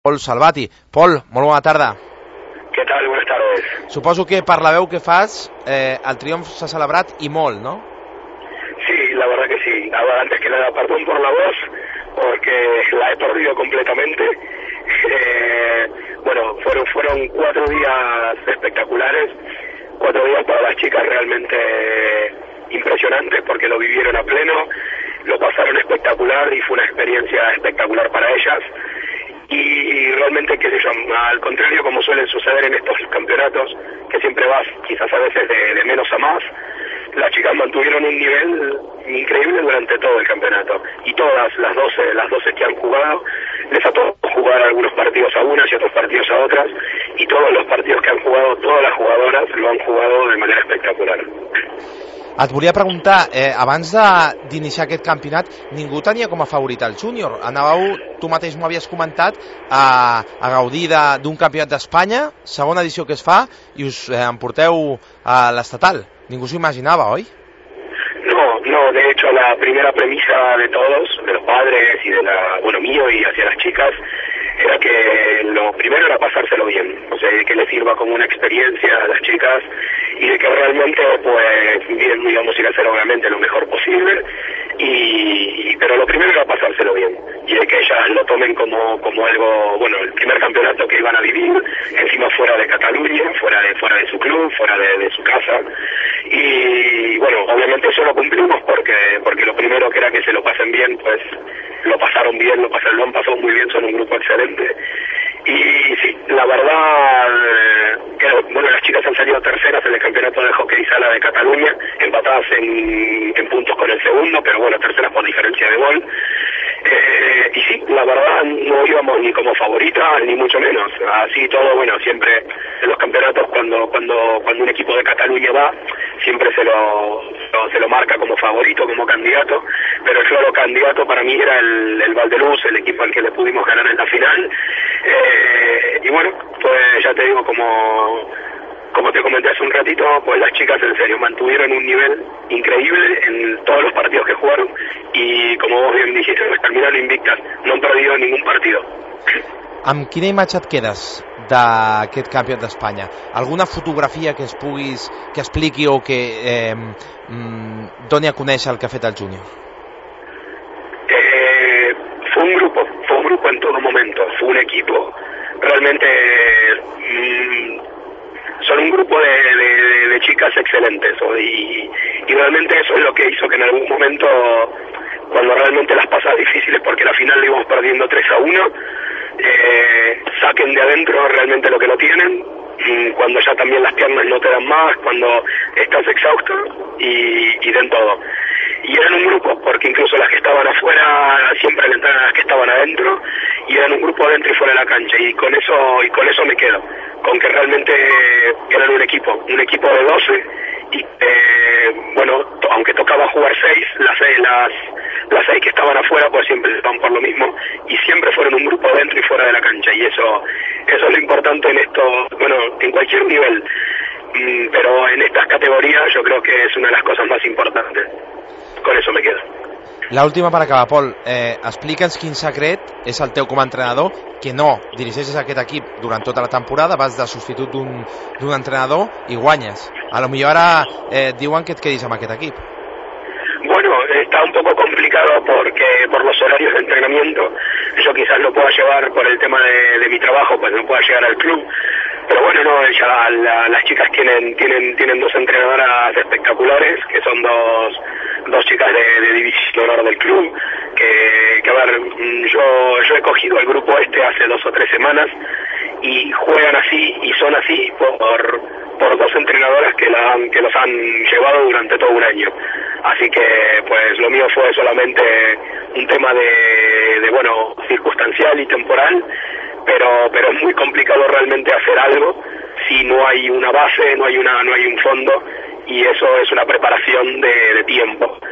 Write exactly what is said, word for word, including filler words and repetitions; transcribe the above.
Pol Salvati. Pol, molt bona tarda. Què tal? Buenas tardes. Suposo que per la veu que fas, eh, el triomf s'ha celebrat i molt, ¿no? Sí, la verdad que sí. Ahora, antes que nada, perdón por la voz, porque la he perdido completamente. Eh, bueno, fueron, fueron cuatro días espectaculares, cuatro días para las chicas realmente impresionantes, porque lo vivieron a pleno, lo pasaron espectacular y fue una experiencia espectacular para ellas. Y realmente, qué sé yo, al contrario, como suele suceder en estos campeonatos, que siempre vas quizás a veces de, de menos a más, las chicas mantuvieron un nivel increíble durante todo el campeonato. Y todas las doce, las doce que han jugado, les ha tocado jugar algunos partidos a unas y otros partidos a otras, y todos los partidos que han jugado, todas las jugadoras lo han jugado de manera espectacular. Et volia preguntar, eh, abans d'iniciar aquest campionat, ningú tenia com a favorit el júnior. Anàveu, tu mateix m'ho havies comentat, a, a gaudir d'un campionat d'Espanya, segona edició que es fa, i us eh, emporteu a l'estatal. Ningú s'ho imaginava, oi? No, no, de hecho la primera premisa de todos, de los padres y de la, bueno, mío y hacia las chicas, era que lo primero era pasárselo bien, o sea, que les sirva como una experiencia a las chicas y de que realmente, pues, bien, digamos, ir a hacer obviamente lo mejor posible, y, pero lo primero era pasárselo bien, y de que ellas lo tomen como, como algo, bueno, el primer campeonato que iban a vivir, encima fuera de Cataluña, fuera de, fuera de su club, fuera de, de su casa, y bueno, obviamente eso lo cumplimos porque, porque lo primero que era que se lo pasen bien, pues lo pasaron bien, lo pasaron, lo han pasado muy bien, son un grupo excelente. Y sí, la verdad, eh, que, bueno, las chicas han salido terceras en el campeonato de hockey sala de Cataluña, empatadas en, en puntos con el segundo, pero bueno, terceras por diferencia de gol. Eh, y sí, la verdad no íbamos ni como favoritas, ni mucho menos. Así todo, bueno, siempre en los campeonatos cuando cuando cuando un equipo de Cataluña va, siempre se lo, lo se lo marca como favorito, como candidato, pero el claro candidato para mí era el, el Valdeluz, el equipo al que le pudimos ganar en la final. Eh, y bueno, pues ya te digo, como como te comenté hace un ratito, pues las chicas en serio mantuvieron un nivel increíble en todos los partidos que jugaron y como vos bien dijiste, pues terminaron invictas, no han perdido ningún partido. Amb quina imatge et quedes d'aquest campionat d'Espanya? Alguna fotografia que es puguis, que expliqui o que eh, mm, doni a conèixer el que ha fet el júnior? Eh, fue un grupo, fue un grupo en todo momento, fue un equipo, realmente mmm, son un grupo de, de, de chicas excelentes, y, y realmente eso es lo que hizo que en algún momento, cuando realmente las pasas difíciles, porque la final le íbamos perdiendo tres a uno, eh, saquen de adentro realmente lo que no tienen, cuando ya también las piernas no te dan más, cuando estás exhausto, y, y den todo. Y eran un grupo, porque incluso las que estaban afuera siempre alentaban a las que estaban adentro, y eran un grupo adentro y fuera de la cancha, y con eso y con eso me quedo, con que realmente eran un equipo, un equipo de doce, y eh, bueno, to, aunque tocaba jugar seis, las seis, las, las seis que estaban afuera pues siempre estaban por lo mismo, y siempre fueron un grupo dentro y fuera de la cancha, y eso eso es lo importante en esto, bueno, en cualquier nivel, mm, pero en estas categorías yo creo que es una de las cosas más importantes. Con eso me quedo. La última per acabar, Pol, eh, explica'ns quin secret és el teu com a entrenador, que no dirigeixes aquest equip durant tota la temporada, vas de substitut d'un d'un entrenador i guanyes. A lo millor ara eh, diuen que et quedis amb aquest equip. Bueno, está un poco complicado porque por los horarios de entrenamiento, yo quizás lo pueda llevar por el tema de, de mi trabajo, pues no pueda llegar al club, pero bueno, no, ya la, las chicas tienen tienen tienen dos entrenadoras espectaculares, que son dos dos chicas de, de división de honor del club, que, que a ver, yo yo he cogido el grupo este hace dos o tres semanas y juegan así y son así por por dos entrenadoras que la han, que los han llevado durante todo un año. Así que pues lo mío fue solamente un tema de, de bueno, circunstancial y temporal, pero pero es muy complicado realmente hacer algo si no hay una base, no hay una no hay un fondo, y eso es una preparación de, de tiempo.